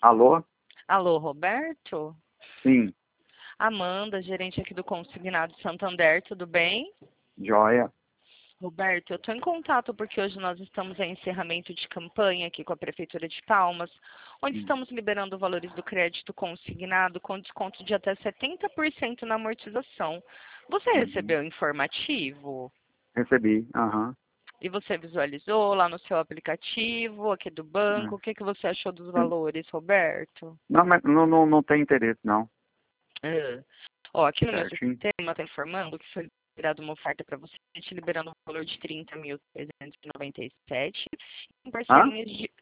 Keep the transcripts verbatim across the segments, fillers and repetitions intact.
Alô? Alô, Roberto? Sim, Amanda, gerente aqui do Consignado Santander, tudo bem? joia. Roberto, eu estou em contato porque hoje nós estamos em encerramento de campanha aqui com a Prefeitura de Palmas, onde Hum, estamos liberando valores do crédito consignado com desconto de até setenta por cento na amortização. Você uhum. recebeu o informativo? Recebi, aham. E você visualizou lá no seu aplicativo, aqui do banco? É. O que, que você achou dos Sim. valores, Roberto? Não, mas não, não, não tem interesse, não. É. Ó, aqui no meu Certinho. sistema está informando que foi liberada uma oferta para você, te liberando um valor de trinta mil trezentos e noventa e sete em Hã? parcelinhas de...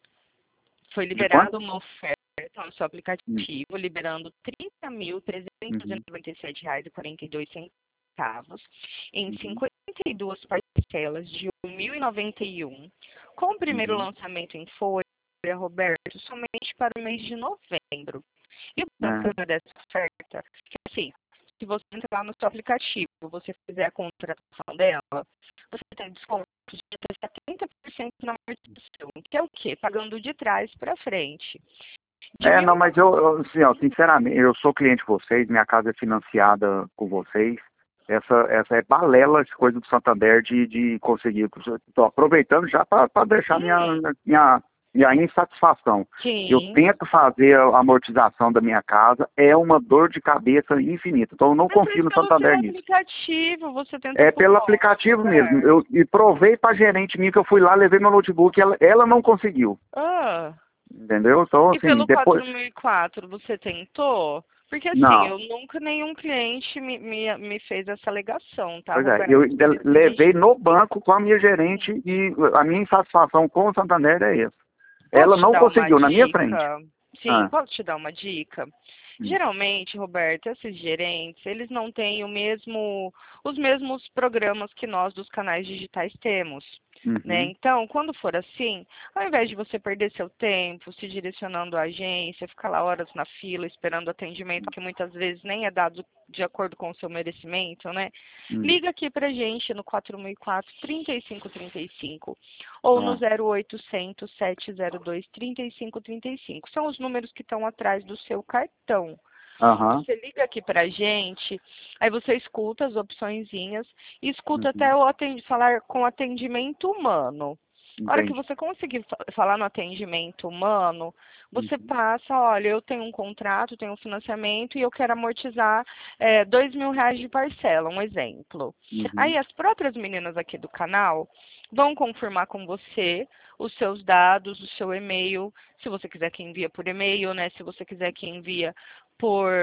Foi De quanto? liberada uma oferta no seu Hum, aplicativo, liberando trinta mil trezentos e uhum, noventa e sete reais e quarenta e dois centavos em uhum, cinquenta e duas parcelas de mil e noventa e um, com o primeiro uhum. lançamento em folha, Roberto, somente para o mês de novembro. E o É. bacana dessa oferta, que assim, se você entrar no seu aplicativo, você fizer a contratação dela, você tem desconto de até setenta por cento na amortização, que é o quê? Pagando de trás para frente. De É, mil não, e mas eu, eu, assim, ó, sinceramente, eu sou cliente de vocês, minha casa é financiada com vocês. Essa, essa é balela, essa coisa do Santander de, de conseguir. Estou aproveitando já para deixar minha, Hum, minha, minha insatisfação. Eu sim. tento fazer a amortização da minha casa, é uma dor de cabeça infinita. Então eu não Mas confio fez no pelo seu Santander nisso. aplicativo, você tentou É por pelo onde, aplicativo mesmo. Roberto? Eu, e provei para a gerente minha que eu fui lá, levei meu notebook, ela, ela não conseguiu. Ah. Entendeu? Então, E assim, pelo depois. quatro mil e quatro você tentou? Porque assim, Não. eu nunca nenhum cliente me, me, me fez essa alegação, tá, Pois é, eu Roberto? ainda Eles me... levei no banco com a minha gerente Hum. e a minha insatisfação com o Santander é essa. Ela Posso te não dar uma conseguiu, na minha frente. dica? Sim, Ah, posso te dar uma dica? hum, Geralmente, Roberto, esses gerentes, eles não têm o mesmo, os mesmos programas que nós dos canais digitais temos, né? uhum, Então, quando for assim, ao invés de você perder seu tempo se direcionando à agência, ficar lá horas na fila esperando atendimento que muitas vezes nem é dado de acordo com o seu merecimento, né? hum, Liga aqui pra gente no quatro mil e quatro, trinta e cinco trinta e cinco ou no ah, zero oitocentos, sete zero dois, trinta e cinco trinta e cinco. São os números que estão atrás do seu cartão. aham, Você liga aqui pra gente, aí você escuta as opçõezinhas e escuta até uhum, o atendi- falar com atendimento humano. A hora que entendi. você conseguir fa- falar no atendimento humano, você Uhum, passa, olha, eu tenho um contrato, tenho um financiamento e eu quero amortizar é, dois mil reais de parcela, um exemplo. uhum, Aí as próprias meninas aqui do canal vão confirmar com você os seus dados, o seu e-mail, se você quiser que envia por e-mail, né? Se você quiser que envia por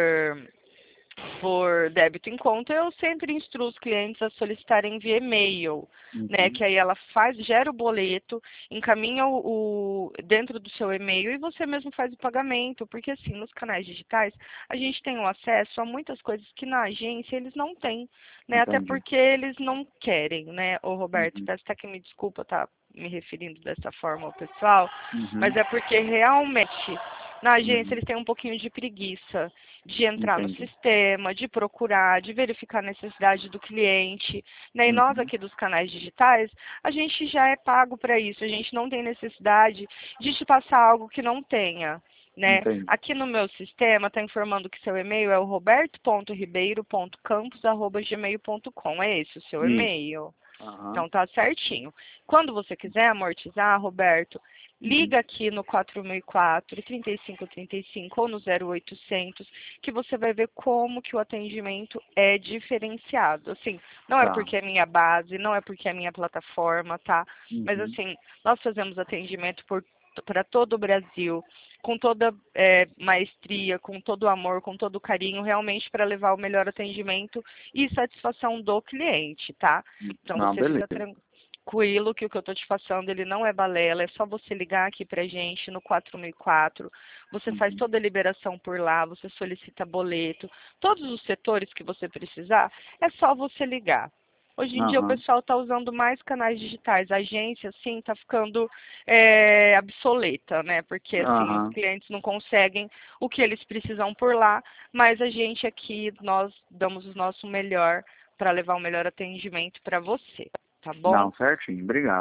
por débito em conta, eu sempre instruo os clientes a solicitarem via e-mail, né? uhum, Que aí ela faz, gera o boleto, encaminha o, o- dentro do seu e-mail e você mesmo faz o pagamento, porque assim, nos canais digitais, a gente tem o acesso a muitas coisas que na agência eles não têm, né? Até entendi. porque eles não querem, né? Ô Roberto, Uhum, peço até que me desculpa, tá? Me referindo dessa forma ao pessoal, mas uhum, é porque realmente na agência uhum, eles têm um pouquinho de preguiça de entrar no entendi. sistema, de procurar, de verificar a necessidade do cliente. Né? E nós Uhum, aqui dos canais digitais, a gente já é pago para isso, a gente não tem necessidade de te passar algo que não tenha. Né? entendi. Aqui no meu sistema está informando que seu e-mail é o roberto ponto ribeiro ponto campos arroba gmail ponto com. É esse o seu Isso. e-mail? Aham, Então tá certinho. Quando você quiser amortizar, Roberto, uhum, liga aqui no quatro mil e quatro, trinta e cinco trinta e cinco ou no zero oitocentos, que você vai ver como que o atendimento é diferenciado. Assim, não é tá. porque é minha base, não é porque é minha plataforma, tá? Mas Uhum, assim, nós fazemos atendimento por para todo o Brasil, com toda é, maestria, com todo o amor, com todo o carinho, realmente para levar o melhor atendimento e satisfação do cliente, tá? Então não, você fica beleza. tranquilo que o que eu estou te passando ele não é balela, é só você ligar aqui pra gente no quatro mil e quatro, você faz Uhum, toda a liberação por lá, você solicita boleto, todos os setores que você precisar, é só você ligar. Hoje em dia o aham, pessoal está usando mais canais digitais, a agência assim está ficando é, obsoleta, né? Porque assim os aham. clientes não conseguem o que eles precisam por lá, mas a gente aqui nós damos o nosso melhor para levar o melhor atendimento para você, tá bom? Não, certinho, obrigado.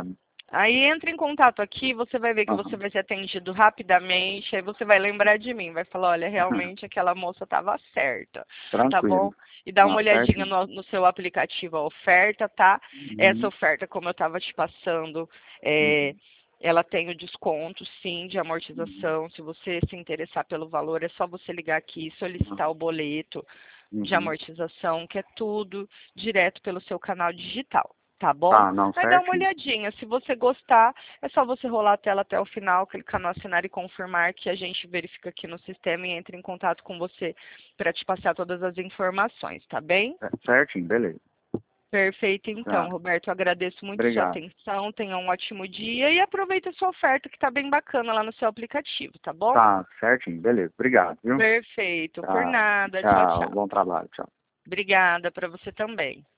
Aí entra em contato aqui, você vai ver que você Aham. vai ser atendido rapidamente, aí você vai lembrar de mim, vai falar, olha, realmente aquela moça estava certa, tá bom? Tranquilo. E dá uma Não, olhadinha certinho. no, no seu aplicativo a oferta, tá? Essa Uhum. oferta, como eu estava te passando, é, Uhum. ela tem o desconto, sim, de Uhum. amortização. Se você se interessar pelo valor, é só você ligar aqui e solicitar o boleto de Uhum. amortização, que é tudo direto pelo seu canal digital, tá bom? Tá, não, Aí dá uma certinho. olhadinha, se você gostar, é só você rolar a tela até o final, clicar no assinar e confirmar, que a gente verifica aqui no sistema e entra em contato com você para te passar todas as informações, tá bem? É, certinho, beleza. Perfeito, então, Tá. Roberto, eu agradeço muito sua Obrigado. atenção, tenha um ótimo dia e aproveita a sua oferta que está bem bacana lá no seu aplicativo, tá bom? Tá, certinho, beleza. Obrigado, viu? Perfeito, por Tá. nada, tchau, Tchau, tchau. bom trabalho, tchau. Obrigada para você também.